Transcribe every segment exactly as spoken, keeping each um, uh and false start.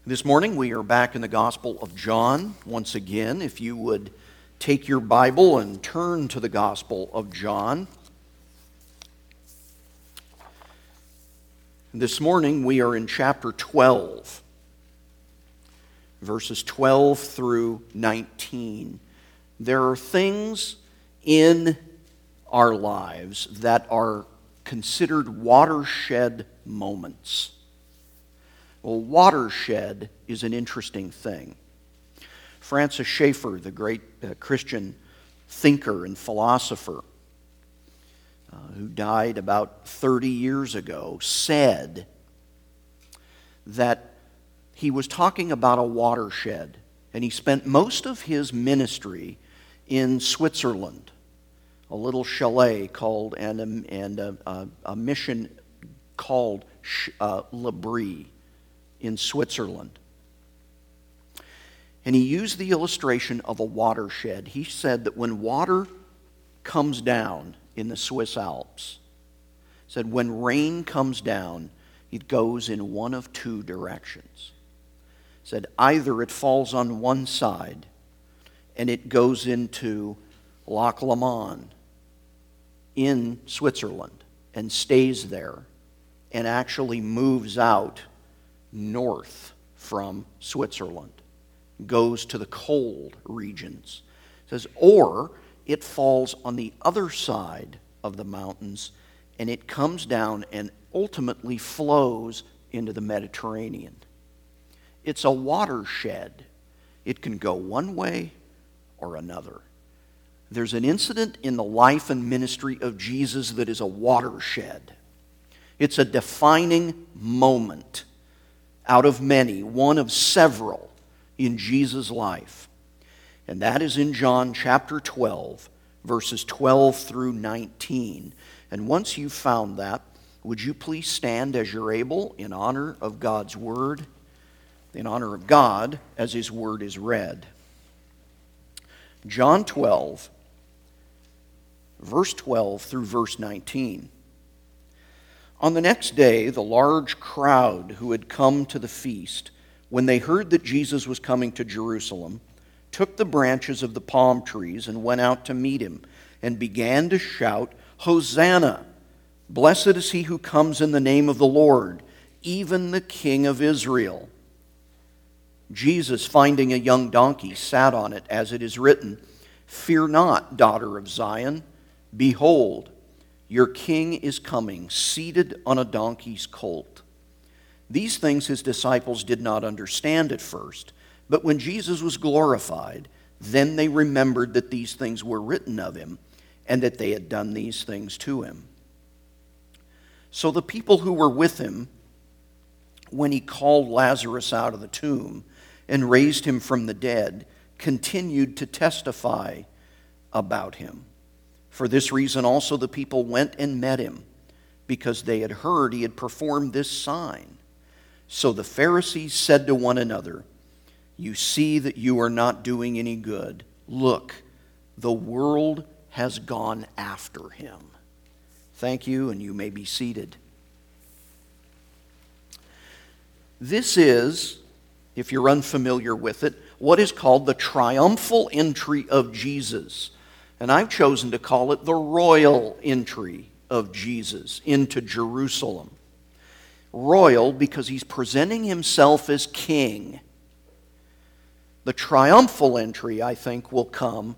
This morning we are back in the Gospel of John once again. If you would take your Bible and turn to the Gospel of John. This morning we are in chapter twelve, verses twelve through nineteen. There are things in our lives that are considered watershed moments. Well, watershed is an interesting thing. Francis Schaeffer, the great uh, Christian thinker and philosopher, uh, who died about thirty years ago, said that he was talking about a watershed, and he spent most of his ministry in Switzerland, a little chalet called, and a, and a, a, a mission called uh, L'Abri in Switzerland. And he used the illustration of a watershed. He said that when water comes down in the Swiss Alps, said when rain comes down, it goes in one of two directions. Said either it falls on one side and it goes into Lac Léman in Switzerland and stays there and actually moves out north from Switzerland, goes to the cold regions. It says, or it falls on the other side of the mountains and it comes down and ultimately flows into the Mediterranean. It's a watershed. It can go one way or another. There's an incident in the life and ministry of Jesus that is a watershed. It's a defining moment out of many, one of several in Jesus' life. And that is in John chapter twelve, verses twelve through nineteen. And once you've found that, would you please stand as you're able in honor of God's word, in honor of God as his word is read. John twelve, verse twelve through verse nineteen. On the next day, the large crowd who had come to the feast, when they heard that Jesus was coming to Jerusalem, took the branches of the palm trees and went out to meet him, and began to shout, "Hosanna! Blessed is he who comes in the name of the Lord, even the King of Israel." Jesus, finding a young donkey, sat on it, as it is written, "Fear not, daughter of Zion. Behold, your king is coming, seated on a donkey's colt." These things his disciples did not understand at first, but when Jesus was glorified, then they remembered that these things were written of him, and that they had done these things to him. So the people who were with him, when he called Lazarus out of the tomb and raised him from the dead, continued to testify about him. For this reason also the people went and met him, because they had heard he had performed this sign. So the Pharisees said to one another, "You see that you are not doing any good. Look, the world has gone after him." Thank you, and you may be seated. This is, if you're unfamiliar with it, what is called the triumphal entry of Jesus. And I've chosen to call it the royal entry of Jesus into Jerusalem. Royal because he's presenting himself as king. The triumphal entry, I think, will come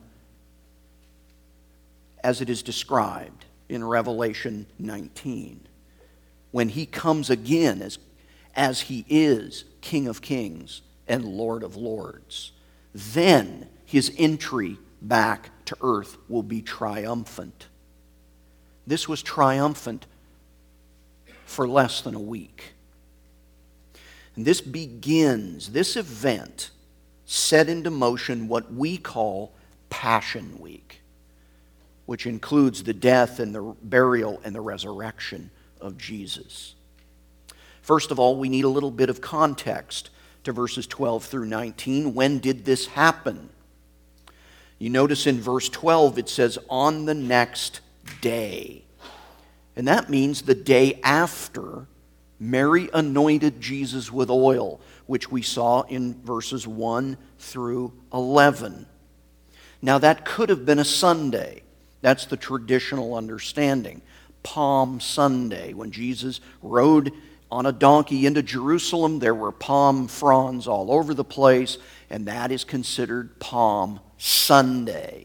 as it is described in Revelation nineteen, when he comes again as, as he is King of Kings and Lord of Lords. Then his entry back to earth will be triumphant. This was triumphant for less than a week. And this begins, this event set into motion what we call Passion Week, which includes the death and the burial and the resurrection of Jesus. First of all, we need a little bit of context to verses twelve through nineteen. When did this happen? You notice in verse twelve it says, "on the next day." And that means the day after Mary anointed Jesus with oil, which we saw in verses one through eleven. Now that could have been a Sunday. That's the traditional understanding. Palm Sunday, when Jesus rode on a donkey into Jerusalem, there were palm fronds all over the place, and that is considered Palm Sunday.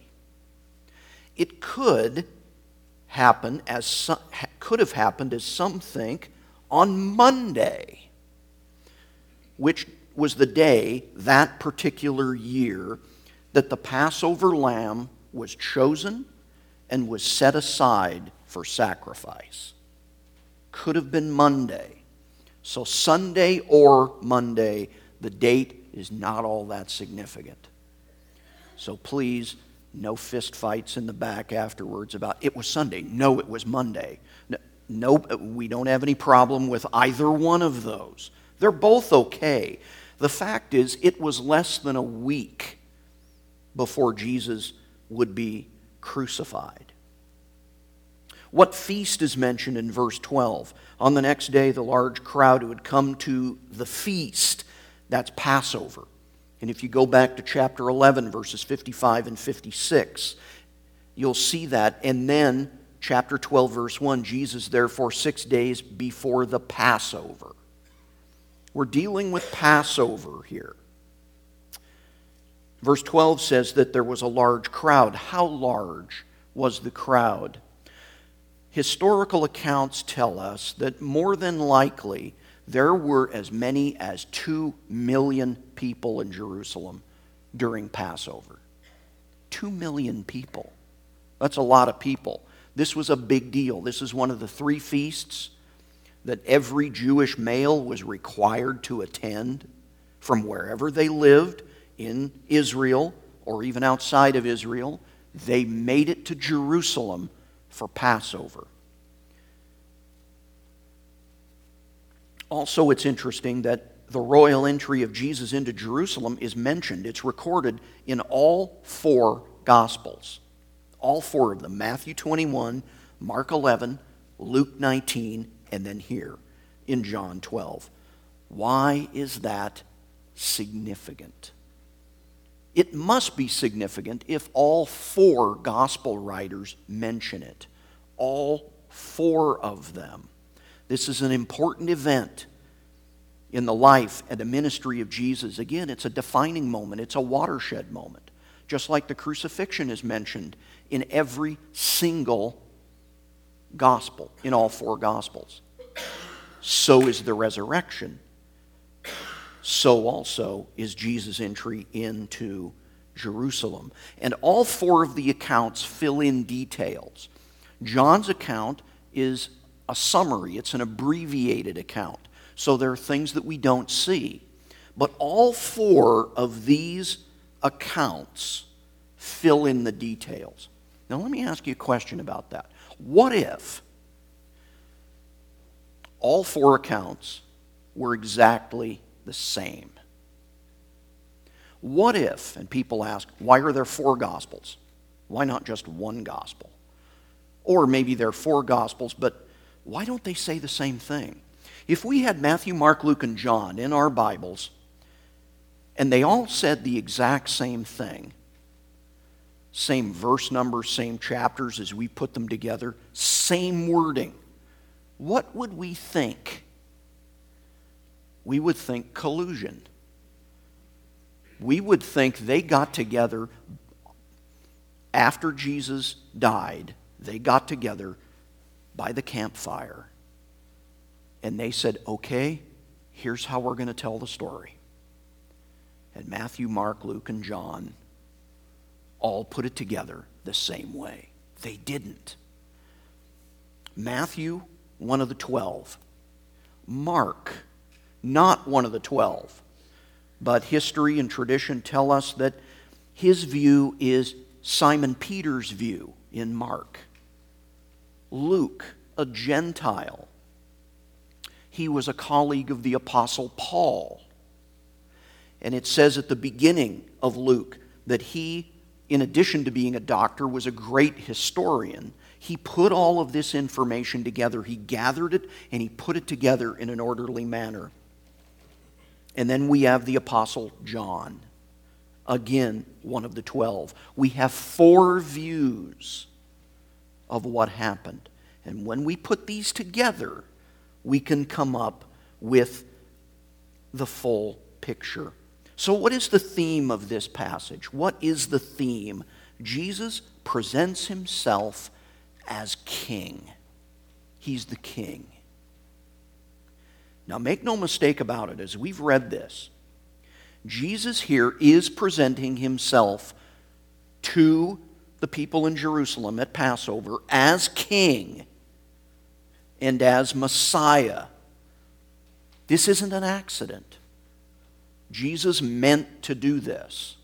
It could happen as some, could have happened as some think on Monday, which was the day that particular year that the Passover lamb was chosen and was set aside for sacrifice. Could have been Monday. So Sunday or Monday, the date is not all that significant. So please, no fist fights in the back afterwards about, it was Sunday. No, it was Monday. No, we don't have any problem with either one of those. They're both okay. The fact is, it was less than a week before Jesus would be crucified. What feast is mentioned in verse twelve? On the next day, the large crowd who had come to the feast, that's Passover. And if you go back to chapter eleven, verses fifty-five and fifty-six, you'll see that. And then, chapter twelve, verse one, Jesus, therefore, six days before the Passover. We're dealing with Passover here. Verse twelve says that there was a large crowd. How large was the crowd? Historical accounts tell us that more than likely there were as many as two million people in Jerusalem during Passover. Two million people. That's a lot of people. This was a big deal. This is one of the three feasts that every Jewish male was required to attend from wherever they lived in Israel or even outside of Israel. They made it to Jerusalem for Passover. Also, it's interesting that the royal entry of Jesus into Jerusalem is mentioned. It's recorded in all four Gospels. All four of them. Matthew twenty-one, Mark eleven, Luke nineteen, and then here in John twelve. Why is that significant? It must be significant if all four gospel writers mention it. All four of them. This is an important event in the life and the ministry of Jesus. Again, it's a defining moment. It's a watershed moment. Just like the crucifixion is mentioned in every single gospel, in all four gospels. So is the resurrection. So also is Jesus' entry into Jerusalem. And all four of the accounts fill in details. John's account is a summary. It's an abbreviated account. So there are things that we don't see. But all four of these accounts fill in the details. Now let me ask you a question about that. What if all four accounts were exactly the same? What if, and people ask, why are there four Gospels? Why not just one Gospel? Or maybe there are four Gospels, but why don't they say the same thing? If we had Matthew, Mark, Luke, and John in our Bibles, and they all said the exact same thing, same verse numbers, same chapters as we put them together, same wording, what would we think? We would think collusion. We would think they got together after Jesus died. They got together by the campfire. And they said, okay, here's how we're going to tell the story. And Matthew, Mark, Luke, and John all put it together the same way. They didn't. Matthew, one of the twelve. Mark, not one of the twelve. But history and tradition tell us that his view is Simon Peter's view in Mark. Luke, a Gentile. He was a colleague of the Apostle Paul. And it says at the beginning of Luke that he, in addition to being a doctor, was a great historian. He put all of this information together. He gathered it and he put it together in an orderly manner. And then we have the Apostle John, again, one of the twelve. We have four views of what happened. And when we put these together, we can come up with the full picture. So what is the theme of this passage? What is the theme? Jesus presents himself as king. He's the king. Now make no mistake about it, as we've read this, Jesus here is presenting himself to the people in Jerusalem at Passover as king and as Messiah. This isn't an accident. Jesus meant to do this.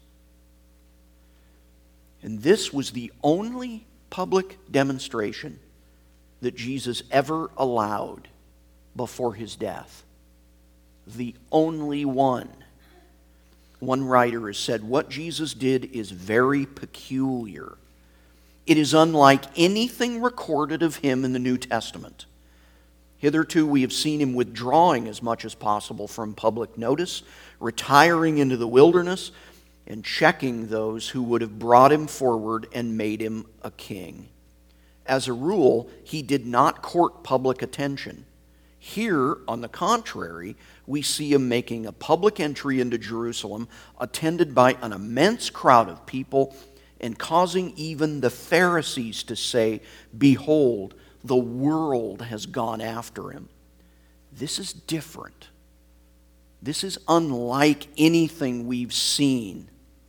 And this was the only public demonstration that Jesus ever allowed before his death. The only one. One writer has said, what Jesus did is very peculiar. It is unlike anything recorded of him in the New Testament. Hitherto we have seen him withdrawing as much as possible from public notice, retiring into the wilderness, and checking those who would have brought him forward and made him a king. As a rule, he did not court public attention. Here, on the contrary, we see him making a public entry into Jerusalem, attended by an immense crowd of people, and causing even the Pharisees to say, "Behold, the world has gone after him." This is different. This is unlike anything we've seen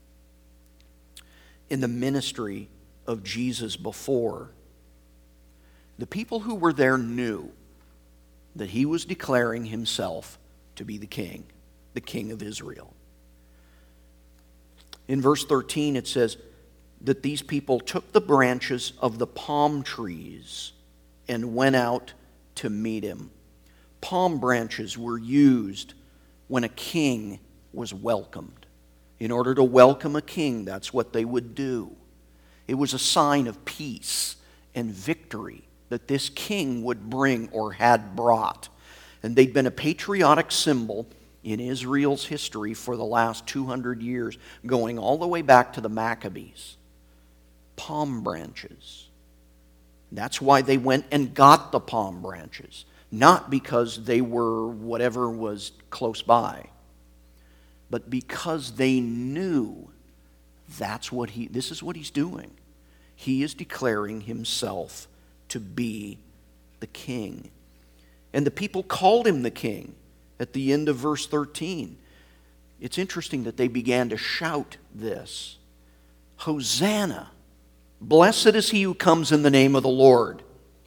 in the ministry of Jesus before. The people who were there knew that he was declaring himself to be the king, the king of Israel. In verse thirteen it says that these people took the branches of the palm trees and went out to meet him. Palm branches were used when a king was welcomed. In order to welcome a king, that's what they would do. It was a sign of peace and victory that this king would bring or had brought. And they'd been a patriotic symbol in Israel's history for the last two hundred years, going all the way back to the Maccabees. Palm branches. That's why they went and got the palm branches. Not because they were whatever was close by, but because they knew that's what he, this is what he's doing. He is declaring himself to be the king. And the people called him the king at the end of verse thirteen. It's interesting that they began to shout this. Hosanna! Blessed is he who comes in the name of the Lord,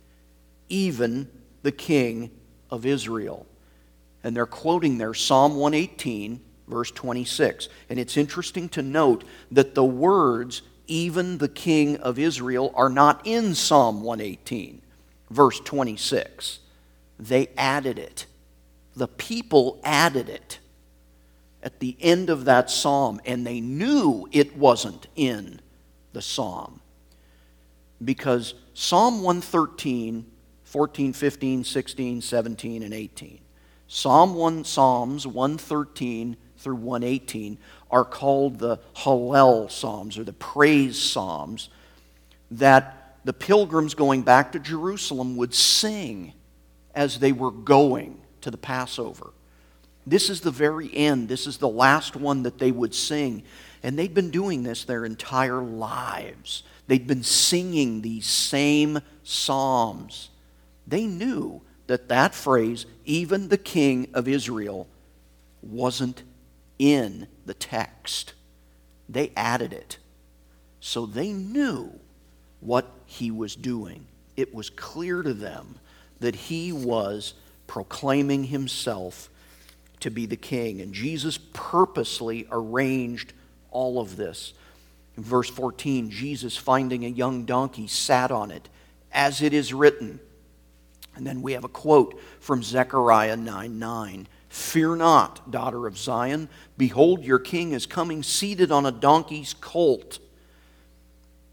even the King of Israel. And they're quoting there Psalm one eighteen, verse twenty-six. And it's interesting to note that the words, even the King of Israel, are not in Psalm one eighteen, verse twenty-six. They added it. The people added it at the end of that psalm, and they knew it wasn't in the psalm. Because Psalm one thirteen, fourteen, fifteen, sixteen, seventeen, and eighteen. Psalm one, Psalms one thirteen through one eighteen are called the Hallel Psalms, or the praise Psalms, that the pilgrims going back to Jerusalem would sing as they were going to the Passover. This is the very end. This is the last one that they would sing. And they'd been doing this their entire lives. They'd been singing these same psalms. They knew that that phrase, even the King of Israel, wasn't in the text. They added it. So they knew what he was doing. It was clear to them that he was proclaiming himself to be the king. And Jesus purposely arranged all of this. In verse fourteen, Jesus, finding a young donkey, sat on it, as it is written. And then we have a quote from Zechariah nine nine. Fear not, daughter of Zion. Behold, your king is coming, seated on a donkey's colt.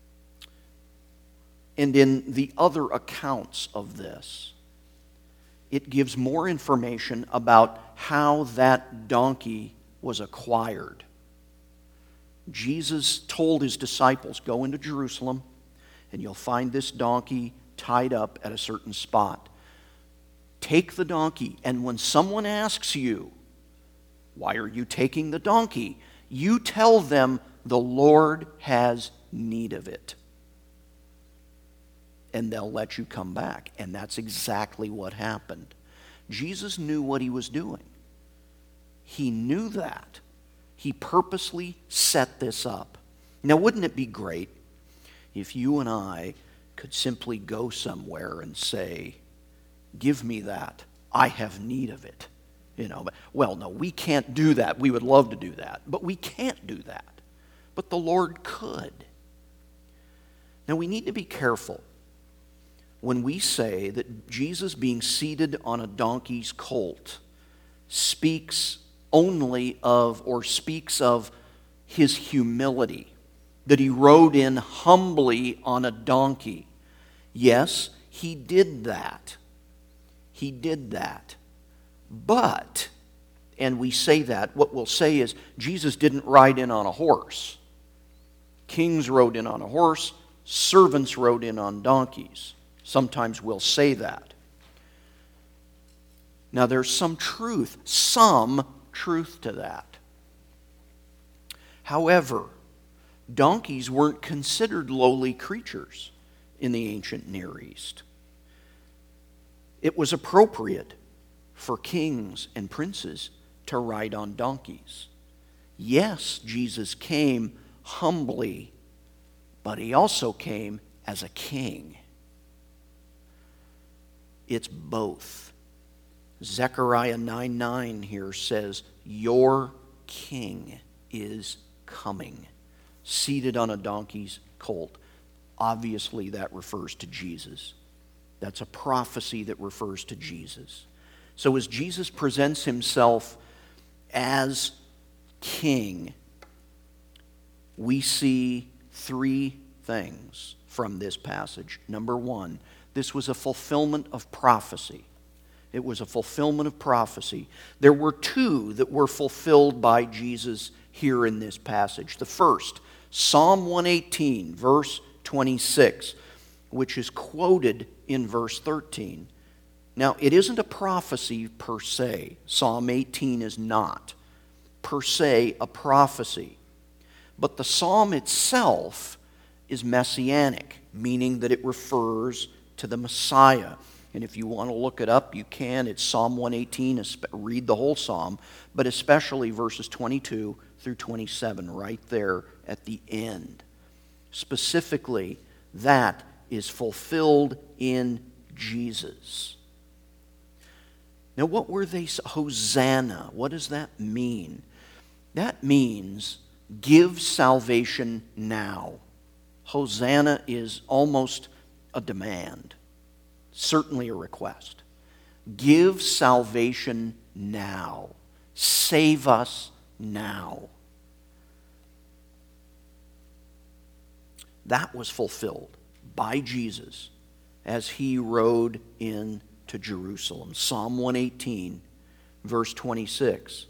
And in the other accounts of this, it gives more information about how that donkey was acquired. Jesus told his disciples, go into Jerusalem, and you'll find this donkey tied up at a certain spot. Take the donkey, and when someone asks you, why are you taking the donkey? You tell them the Lord has need of it. And they'll let you come back. And that's exactly what happened. Jesus knew what he was doing. He knew that. He purposely set this up. Now, wouldn't it be great if you and I could simply go somewhere and say, give me that. I have need of it. You know, but, well, no, we can't do that. We would love to do that, but we can't do that. But the Lord could. Now, we need to be careful when we say that Jesus being seated on a donkey's colt speaks only of, or speaks of, his humility, that he rode in humbly on a donkey. Yes, he did that. He did that. But, and we say that, what we'll say is Jesus didn't ride in on a horse. Kings rode in on a horse, servants rode in on donkeys. Sometimes we'll say that. Now there's some truth, some truth to that. However, donkeys weren't considered lowly creatures in the ancient Near East. It was appropriate for kings and princes to ride on donkeys. Yes, Jesus came humbly, but he also came as a king. It's both. Zechariah nine nine here says, your king is coming, seated on a donkey's colt. Obviously, that refers to Jesus. That's a prophecy that refers to Jesus. So as Jesus presents himself as king, we see three things from this passage. Number one, this was a fulfillment of prophecy. It was a fulfillment of prophecy. There were two that were fulfilled by Jesus here in this passage. The first, Psalm one eighteen, verse twenty-six, which is quoted in verse thirteen. Now, it isn't a prophecy per se. Psalm eighteen is not per se a prophecy. But the psalm itself is messianic, meaning that it refers to the Messiah. And if you want to look it up, you can. It's Psalm one eighteen. Read the whole psalm, but especially verses twenty-two through twenty-seven, right there at the end. Specifically, that is fulfilled in Jesus. Now, what were they? Hosanna. What does that mean? That means give salvation now. Hosanna is almost a demand. Certainly a request. Give salvation now. Save us now. That was fulfilled by Jesus as he rode into Jerusalem. Psalm one eighteen, verse twenty-six.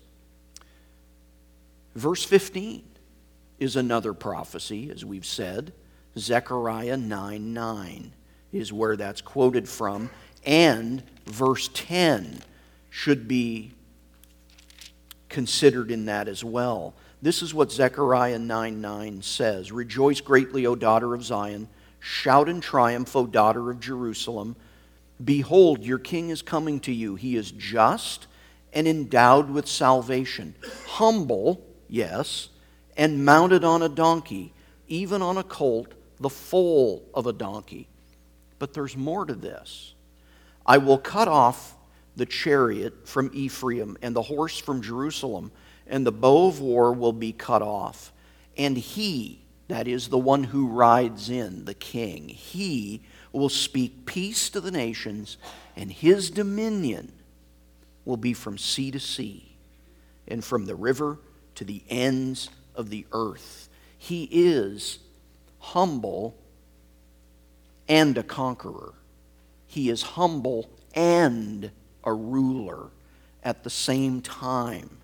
Verse fifteen is another prophecy, as we've said. Zechariah nine nine is where that's quoted from. And verse ten should be considered in that as well. This is what Zechariah nine nine says. Rejoice greatly, O daughter of Zion. Shout in triumph, O daughter of Jerusalem. Behold, your king is coming to you. He is just and endowed with salvation. Humble, yes, and mounted on a donkey, even on a colt, the foal of a donkey. But there's more to this. I will cut off the chariot from Ephraim and the horse from Jerusalem, and the bow of war will be cut off. And he, that is the one who rides in, the king, he will speak peace to the nations, and his dominion will be from sea to sea, and from the river to the ends of the earth. He is humble and a conqueror. He is humble and a ruler at the same time.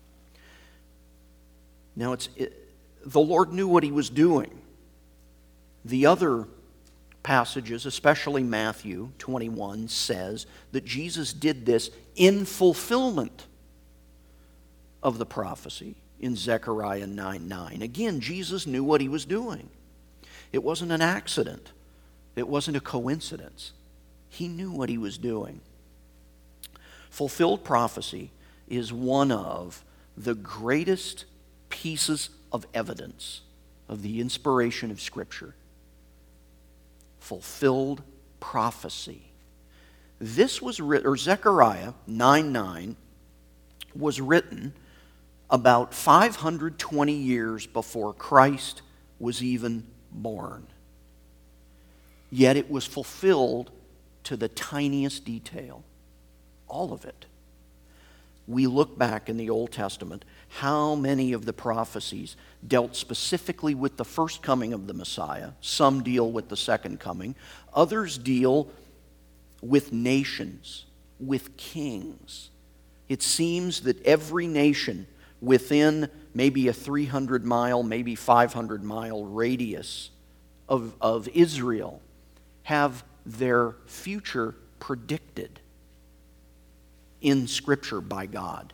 Now, it's it, the Lord knew what he was doing. The other passages, especially Matthew twenty-one, says that Jesus did this in fulfillment of the prophecy in Zechariah nine nine. Again, Jesus knew what he was doing. It wasn't an accident. It wasn't a coincidence. He knew what he was doing. Fulfilled prophecy is one of the greatest pieces of evidence of the inspiration of Scripture. Fulfilled prophecy. This was written, or Zechariah nine nine was written about five hundred twenty years before Christ was even born. Yet it was fulfilled to the tiniest detail. All of it. We look back in the Old Testament, how many of the prophecies dealt specifically with the first coming of the Messiah. Some deal with the second coming. Others deal with nations, with kings. It seems that every nation within maybe a three hundred mile, maybe five hundred mile radius of, of Israel have their future predicted in Scripture by God.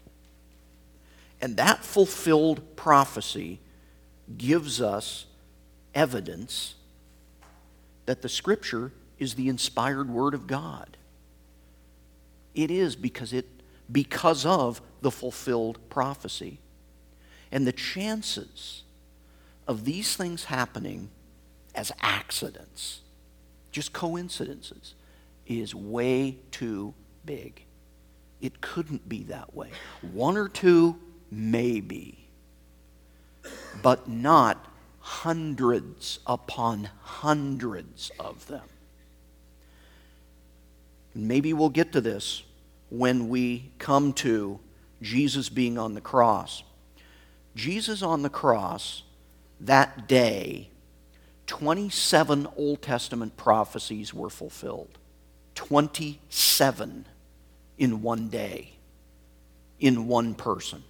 And that fulfilled prophecy gives us evidence that the Scripture is the inspired Word of God. It is because it because of the fulfilled prophecy. And the chances of these things happening as accidents, just coincidences, is way too big. It couldn't be that way. One or two, maybe, but not hundreds upon hundreds of them. Maybe we'll get to this when we come to Jesus being on the cross. Jesus on the cross, that day, twenty-seven Old Testament prophecies were fulfilled. twenty-seven in one day, in one person.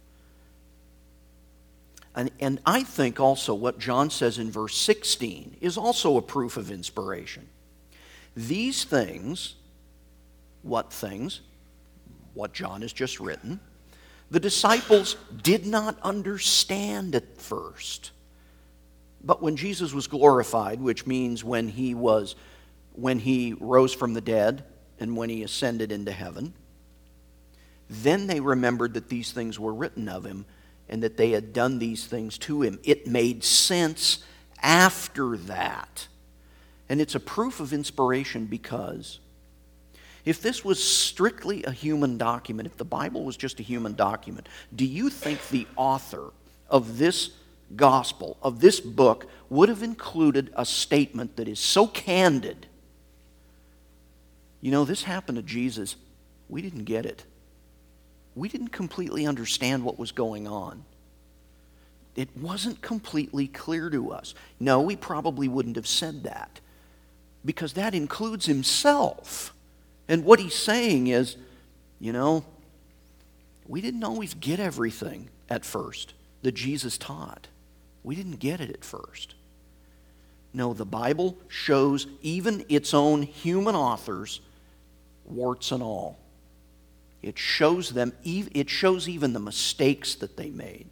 And, and I think also what John says in verse sixteen is also a proof of inspiration. These things, what things? What John has just written, the disciples did not understand at first. But when Jesus was glorified, which means when he was, when he rose from the dead and when he ascended into heaven, then they remembered that these things were written of him and that they had done these things to him. It made sense after that. And it's a proof of inspiration because if this was strictly a human document, if the Bible was just a human document, do you think the author of this gospel, of this book, would have included a statement that is so candid? You know, this happened to Jesus. We didn't get it. We didn't completely understand what was going on. It wasn't completely clear to us. No, he probably wouldn't have said that, because that includes himself. And what he's saying is, you know, we didn't always get everything at first that Jesus taught. We didn't get it at first. No, the Bible shows even its own human authors, warts and all. It shows them, it shows even the mistakes that they made.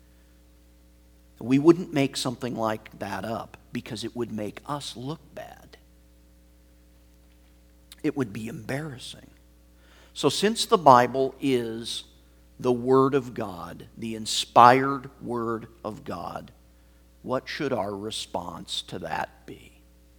We wouldn't make something like that up because it would make us look bad. It would be embarrassing. So since the Bible is the Word of God, the inspired Word of God, what should our response to that be?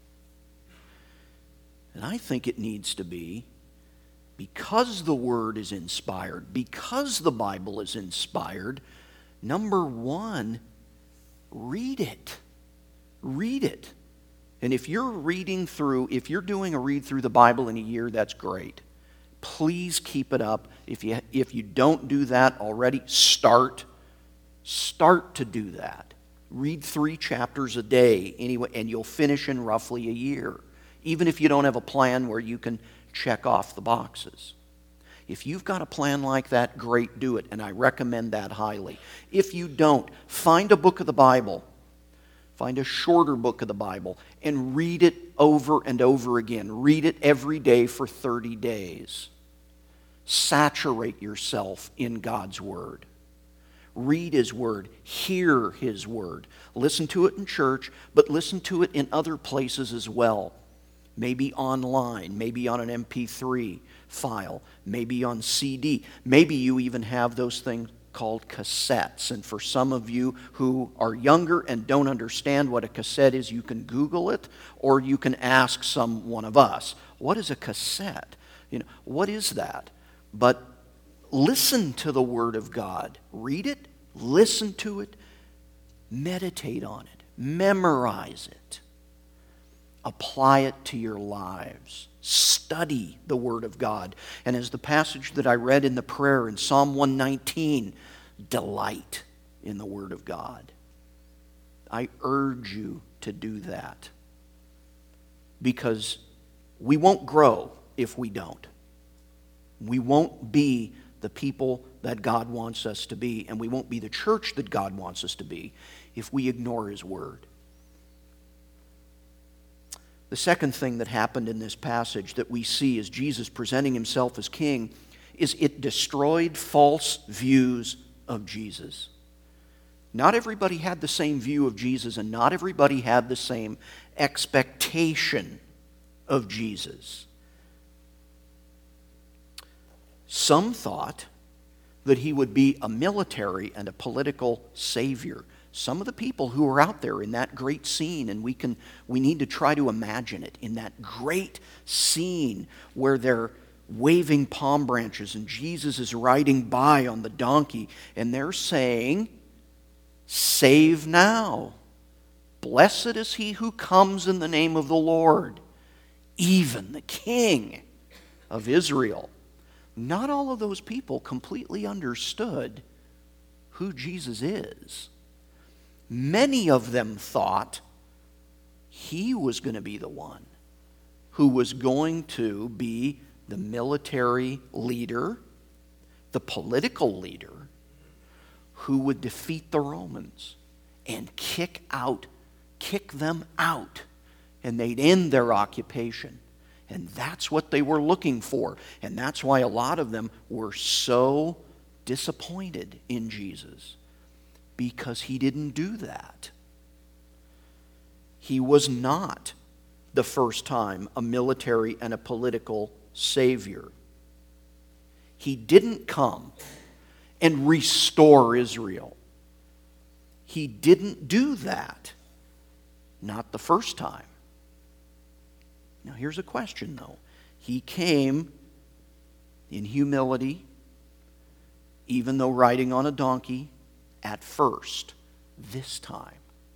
And I think it needs to be, because the Word is inspired, because the Bible is inspired, number one, read it. Read it. And if you're reading through, if you're doing a read through the Bible in a year, that's great. Please keep it up. If you, if you don't do that already, start. Start to do that. Read three chapters a day anyway, and you'll finish in roughly a year. Even if you don't have a plan where you can check off the boxes. If you've got a plan like that, great, do it, and I recommend that highly. If you don't, find a book of the Bible, find a shorter book of the Bible, and read it over and over again. Read it every day for thirty days. Saturate yourself in God's Word. Read His Word. Hear His Word. Listen to it in church, but listen to it in other places as well. Maybe online, maybe on an M P three file, maybe on C D. Maybe you even have those things called cassettes. And for some of you who are younger and don't understand what a cassette is, you can Google it, or you can ask some one of us, what is a cassette? You know, what is that? But listen to the Word of God. Read it, listen to it, meditate on it, memorize it. Apply it to your lives. Study the Word of God. And as the passage that I read in the prayer in Psalm one nineteen, delight in the Word of God. I urge you to do that. Because we won't grow if we don't. We won't be the people that God wants us to be, and we won't be the church that God wants us to be if we ignore His Word. The second thing that happened in this passage that we see as Jesus presenting Himself as King is it destroyed false views of Jesus. Not everybody had the same view of Jesus, and not everybody had the same expectation of Jesus. Some thought that He would be a military and a political savior. Some of the people who were out there in that great scene, and we can we need to try to imagine it, in that great scene where they're waving palm branches and Jesus is riding by on the donkey, and they're saying, "Save now. Blessed is he who comes in the name of the Lord, even the King of Israel." Not all of those people completely understood who Jesus is. Many of them thought He was going to be the one who was going to be the military leader, the political leader, who would defeat the Romans and kick out, kick them out, and they'd end their occupation. And that's what they were looking for. And that's why a lot of them were so disappointed in Jesus. Because He didn't do that. He was not the first time a military and a political savior. He didn't come and restore Israel. He didn't do that. Not the first time. Now here's a question though. He came in humility, even though riding on a donkey, at first. This time,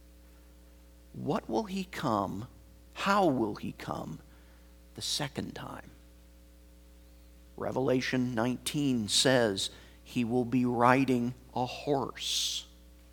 what will He come? How will He come the second time? Revelation nineteen says He will be riding a horse.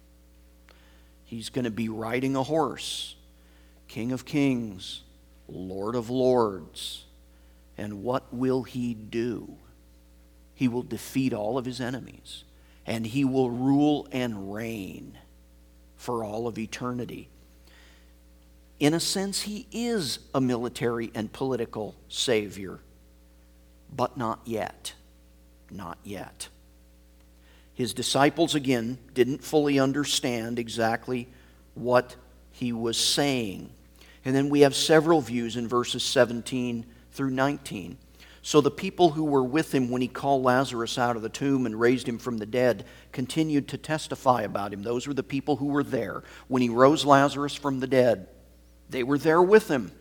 He's going to be riding a horse. King of kings, Lord of lords. And what will He do? He will defeat all of His enemies. And He will rule and reign for all of eternity. In a sense, He is a military and political savior, but not yet. Not yet. His disciples, again, didn't fully understand exactly what He was saying. And then we have several views in verses seventeen through nineteen. So the people who were with Him when He called Lazarus out of the tomb and raised him from the dead continued to testify about Him. Those were the people who were there when He rose Lazarus from the dead. They were there with Him.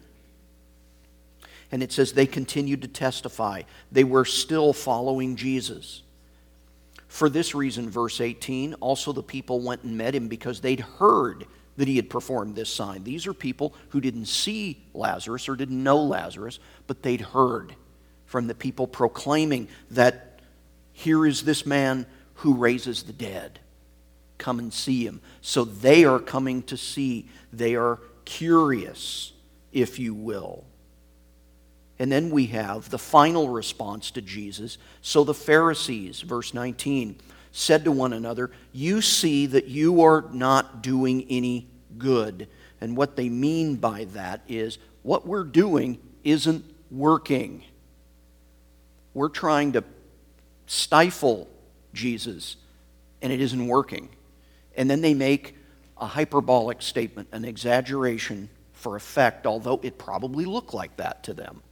And it says they continued to testify. They were still following Jesus. For this reason, verse eighteen, also the people went and met Him because they'd heard that He had performed this sign. These are people who didn't see Lazarus or didn't know Lazarus, but they'd heard from the people proclaiming that here is this man who raises the dead. Come and see Him. So they are coming to see. They are curious, if you will. And then we have the final response to Jesus. So the Pharisees, verse nineteen, said to one another, "You see that you are not doing any good." And what they mean by that is, what we're doing isn't working. We're trying to stifle Jesus, and it isn't working. And then they make a hyperbolic statement, an exaggeration for effect, although it probably looked like that to them.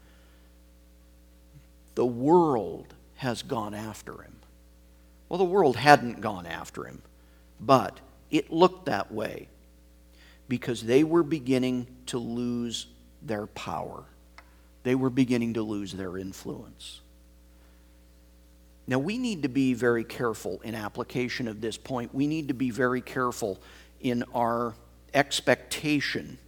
The world has gone after him. Well, the world hadn't gone after him, but it looked that way because they were beginning to lose their power. They were beginning to lose their influence. Now, we need to be very careful in application of this point. We need to be very careful in our expectation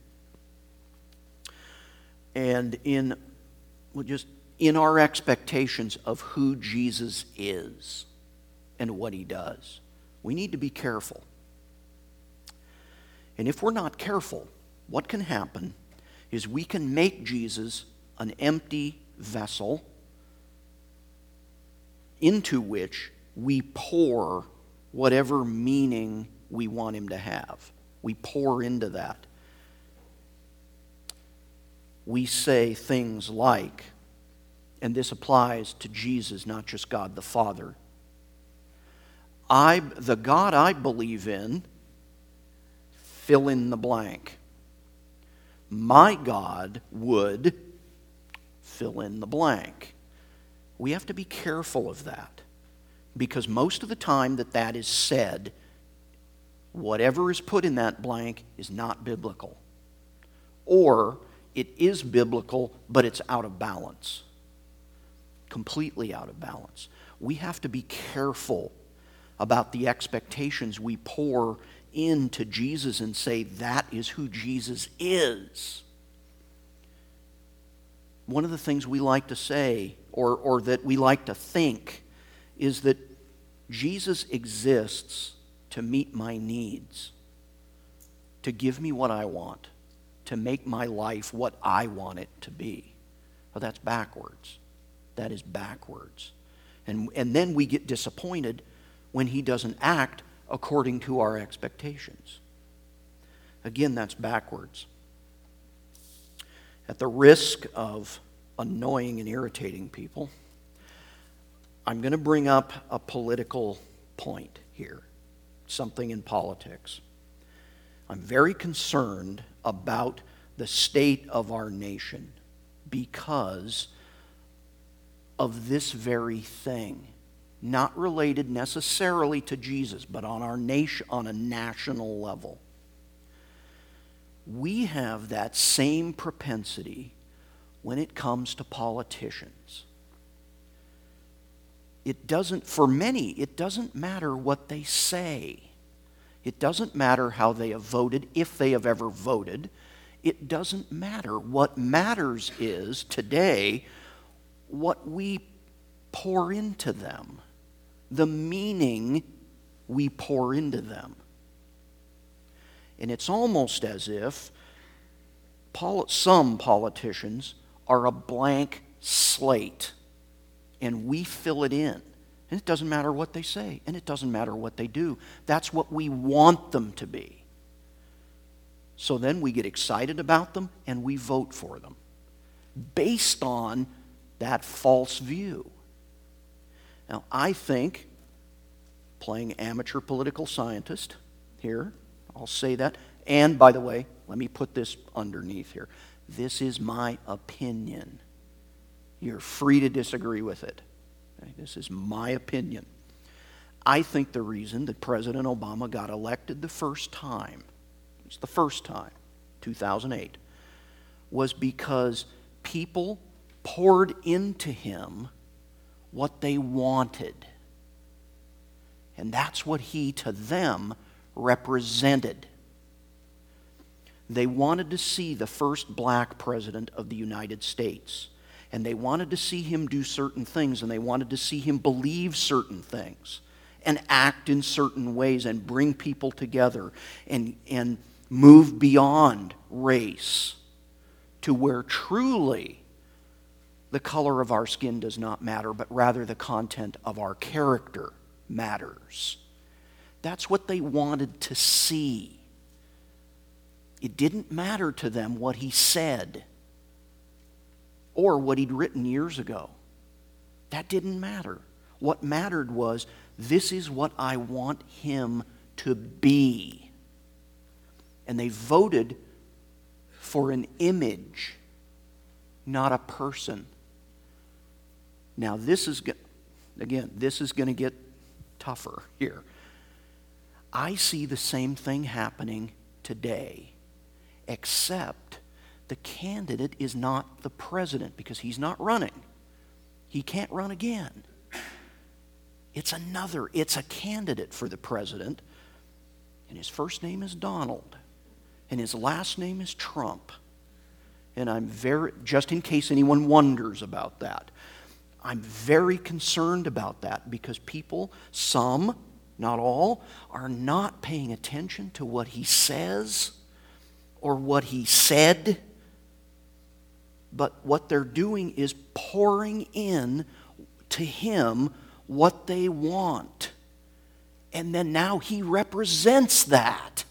and in, well, just in our expectations of who Jesus is and what he does. We need to be careful. And if we're not careful, what can happen is we can make Jesus an empty vessel into which we pour whatever meaning we want him to have. We pour into that. We say things like, and this applies to Jesus, not just God the Father, I, the God I believe in, fill in the blank. My God would fill in the blank. We have to be careful of that, because most of the time that that is said, whatever is put in that blank is not biblical. Or it is biblical, but it's out of balance. Completely out of balance. We have to be careful about the expectations we pour into Jesus and say that is who Jesus is. One of the things we like to say, or, or that we like to think, is that Jesus exists to meet my needs, to give me what I want, to make my life what I want it to be. Well, that's backwards. That is backwards. And, and then we get disappointed when he doesn't act according to our expectations. Again, that's backwards. At the risk of annoying and irritating people, I'm going to bring up a political point here, something in politics. I'm very concerned about the state of our nation because of this very thing, not related necessarily to Jesus, but on our nation, on a national level. We have that same propensity when it comes to politicians. It doesn't, for many, it doesn't matter what they say. It doesn't matter how they have voted, if they have ever voted. It doesn't matter. What matters is, today, what we pour into them, the meaning we pour into them. And it's almost as if some politicians are a blank slate, and we fill it in. And it doesn't matter what they say, and it doesn't matter what they do. That's what we want them to be. So then we get excited about them, and we vote for them based on that false view. Now, I think, playing amateur political scientist here, I'll say that. And, by the way, let me put this underneath here. This is my opinion. You're free to disagree with it. Okay? This is my opinion. I think the reason that President Obama got elected the first time, it's the first time, two thousand eight, was because people poured into him what they wanted. And that's what he, to them, represented. They wanted to see the first black president of the United States. And they wanted to see him do certain things, and they wanted to see him believe certain things and act in certain ways and bring people together and, and move beyond race to where truly the color of our skin does not matter, but rather the content of our character matters. That's what they wanted to see. It didn't matter to them what he said or what he'd written years ago. That didn't matter. What mattered was, this is what I want him to be. And they voted for an image, not a person. Now this is, again, this is going to get tougher here. I see the same thing happening today, except the candidate is not the president because he's not running. He can't run again. It's another, it's a candidate for the president, and his first name is Donald, and his last name is Trump. And I'm very, just in case anyone wonders about that, I'm very concerned about that because people, some, not all, are not paying attention to what he says or what he said, but what they're doing is pouring in to him what they want. And then now he represents that.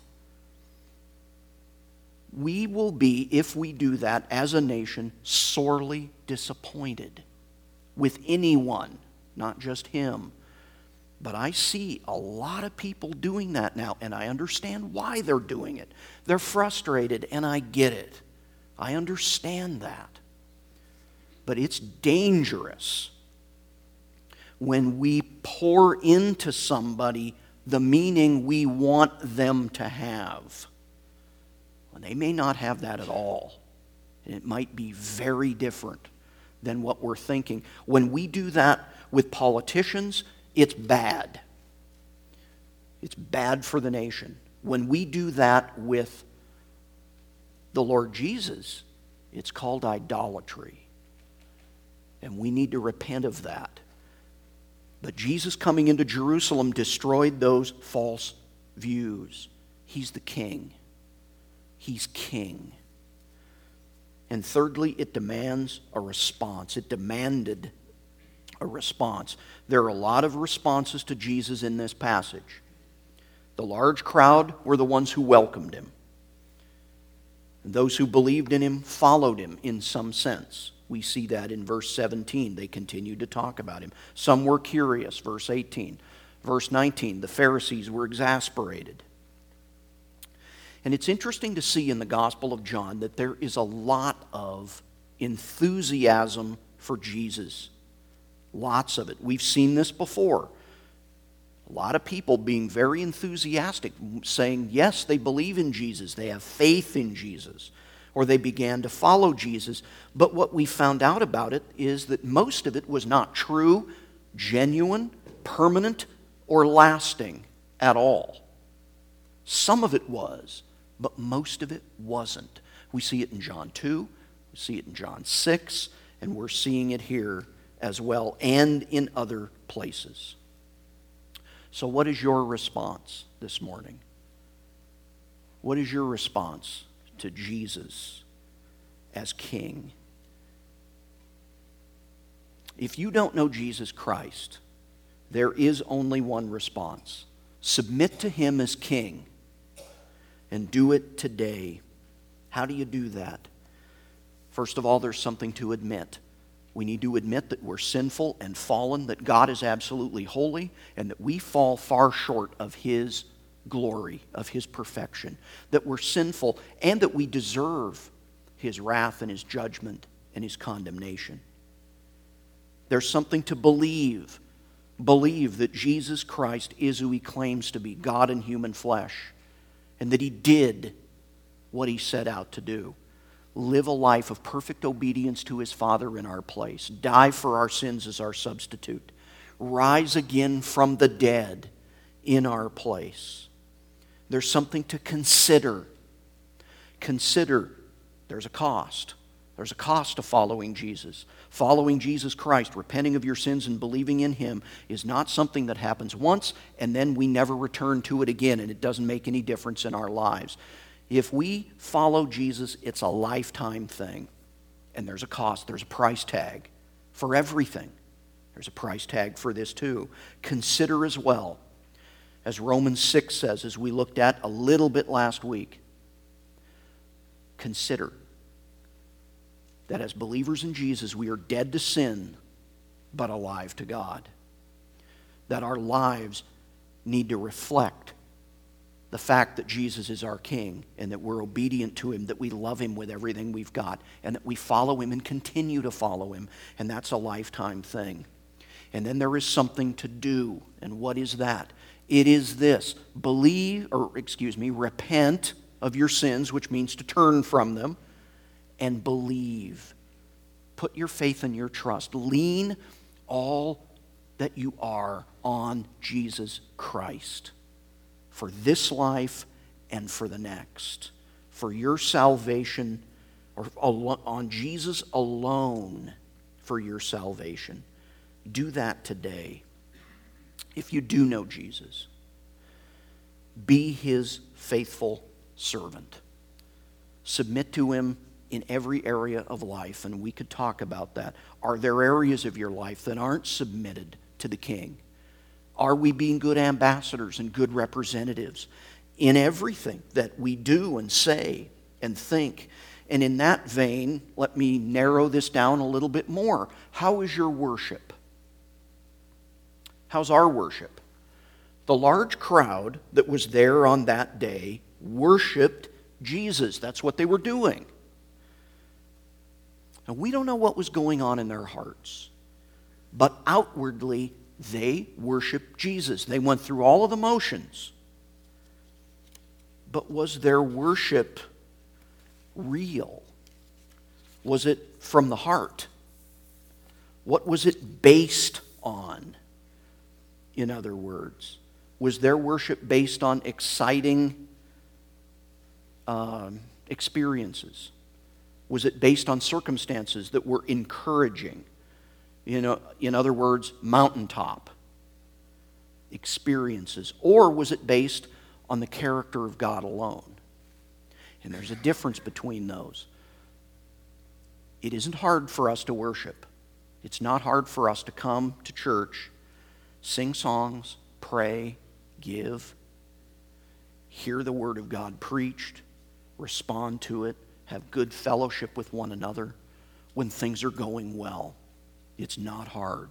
We will be, if we do that as a nation, sorely disappointed with anyone, not just him. But I see a lot of people doing that now, and I understand why they're doing it. They're frustrated, and I get it. I understand that. But it's dangerous when we pour into somebody the meaning we want them to have. Well, they may not have that at all. And it might be very different than what we're thinking. When we do that with politicians, it's bad. It's bad for the nation. When we do that with the Lord Jesus, it's called idolatry. And we need to repent of that. But Jesus coming into Jerusalem destroyed those false views. He's the king. He's king. And thirdly, it demands a response. It demanded a response. There are a lot of responses to Jesus in this passage. The large crowd were the ones who welcomed him. And those who believed in him followed him in some sense. We see that in verse seventeen. They continued to talk about him. Some were curious, verse eighteen. Verse nineteen, the Pharisees were exasperated. And it's interesting to see in the Gospel of John that there is a lot of enthusiasm for Jesus. Lots of it. We've seen this before. A lot of people being very enthusiastic, saying, yes, they believe in Jesus. They have faith in Jesus. Or they began to follow Jesus. But what we found out about it is that most of it was not true, genuine, permanent, or lasting at all. Some of it was, but most of it wasn't. We see it in John two, we see it in John six, and we're seeing it here as well, and in other places. So what is your response this morning? What is your response to Jesus as King? If you don't know Jesus Christ, there is only one response. Submit to him as King, and do it today. How do you do that? First of all, there's something to admit. We need to admit that we're sinful and fallen, that God is absolutely holy, and that we fall far short of his glory, of his perfection, that we're sinful, and that we deserve his wrath and his judgment and his condemnation. There's something to believe. Believe that Jesus Christ is who he claims to be, God in human flesh, and that he did what he set out to do. Live a life of perfect obedience to his Father in our place. Die for our sins as our substitute. Rise again from the dead in our place. There's something to consider. Consider there's a cost. There's a cost to following Jesus. Following Jesus Christ, repenting of your sins and believing in him, is not something that happens once and then we never return to it again and it doesn't make any difference in our lives. If we follow Jesus, it's a lifetime thing. And there's a cost, there's a price tag for everything. There's a price tag for this too. Consider as well, as Romans six says, as we looked at a little bit last week, consider that as believers in Jesus, we are dead to sin, but alive to God. That our lives need to reflect the fact that Jesus is our King and that we're obedient to Him, that we love Him with everything we've got, and that we follow Him and continue to follow Him. And that's a lifetime thing. And then there is something to do. And what is that? It is this: believe, or excuse me, repent of your sins, which means to turn from them, and believe. Put your faith and your trust. Lean all that you are on Jesus Christ for this life and for the next. For your salvation, or on Jesus alone for your salvation. Do that today. If you do know Jesus, be His faithful servant. Submit to Him in every area of life, and we could talk about that. Are there areas of your life that aren't submitted to the King? Are we being good ambassadors and good representatives in everything that we do and say and think? And in that vein, let me narrow this down a little bit more. How is your worship? How's our worship? The large crowd that was there on that day worshiped Jesus. That's what they were doing. Now, we don't know what was going on in their hearts, but outwardly, they worshiped Jesus. They went through all of the motions. But was their worship real? Was it from the heart? What was it based on? In other words, was their worship based on exciting um, experiences? Was it based on circumstances that were encouraging? You know, in other words, mountaintop experiences. Or was it based on the character of God alone? And there's a difference between those. It isn't hard for us to worship. It's not hard for us to come to church, sing songs, pray, give, hear the Word of God preached, respond to it, have good fellowship with one another when things are going well. It's not hard.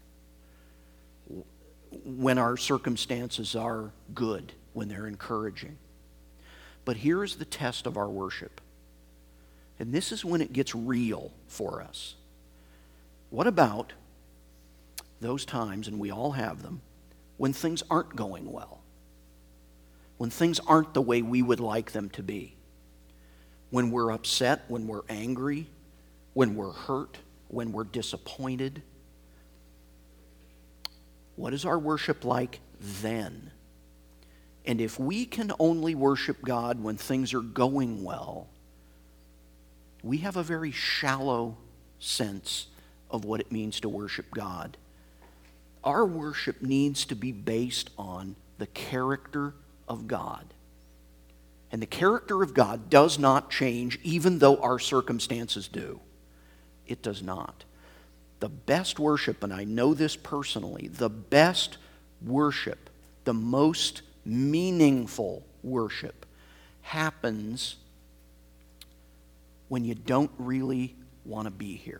When our circumstances are good, when they're encouraging. But here is the test of our worship. And this is when it gets real for us. What about those times, and we all have them, when things aren't going well? When things aren't the way we would like them to be? When we're upset, when we're angry, when we're hurt, when we're disappointed? What is our worship like then? And if we can only worship God when things are going well, we have a very shallow sense of what it means to worship God. Our worship needs to be based on the character of God. And the character of God does not change even though our circumstances do. It does not. The best worship, and I know this personally, the best worship, the most meaningful worship happens when you don't really want to be here.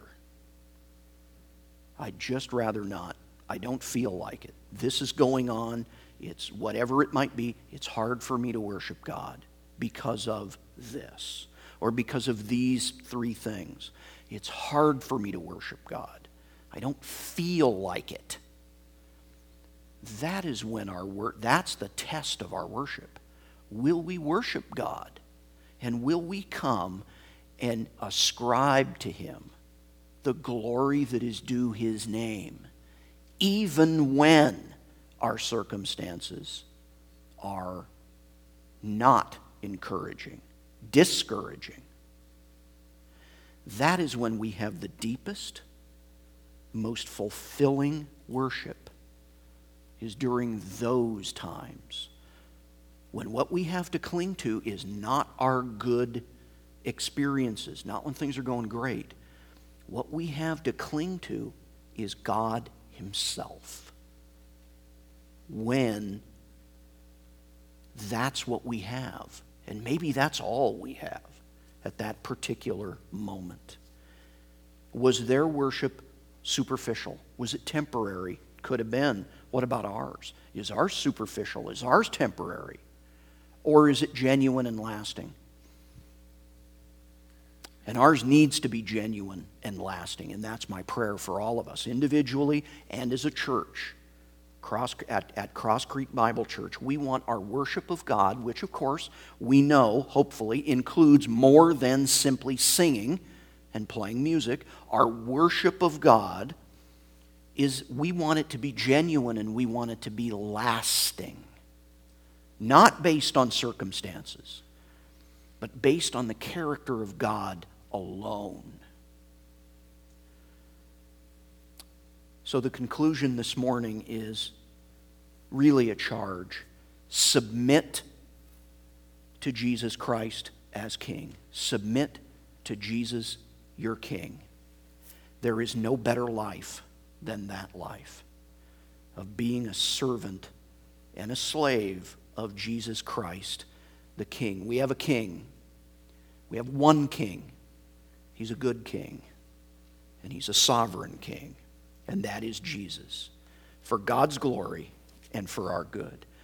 I'd just rather not. I don't feel like it. This is going on. It's whatever it might be. It's hard for me to worship God because of this, or because of these three things. It's hard for me to worship God. I don't feel like it. That is when our wor- that's the test of our worship. Will we worship God? And will we come and ascribe to Him the glory that is due His name, even when our circumstances are not encouraging, discouraging? That is when we have the deepest, most fulfilling worship, is during those times when what we have to cling to is not our good experiences, not when things are going great, what we have to cling to is God Himself. When that's what we have, and maybe that's all we have at that particular moment. Was their worship superficial? Was it temporary? Could have been. What about ours? Is ours superficial? Is ours temporary? Or is it genuine and lasting? And ours needs to be genuine and lasting, and that's my prayer for all of us, individually and as a church. Cross, at, at Cross Creek Bible Church, we want our worship of God, which of course we know, hopefully, includes more than simply singing and playing music. Our worship of God is, we want it to be genuine and we want it to be lasting. Not based on circumstances, but based on the character of God alone. So the conclusion this morning is really a charge. Submit to Jesus Christ as King. Submit to Jesus, your King. There is no better life than that life of being a servant and a slave of Jesus Christ, the King. We have a King. We have one King. He's a good King. And He's a sovereign King. And that is Jesus. For God's glory and for our good.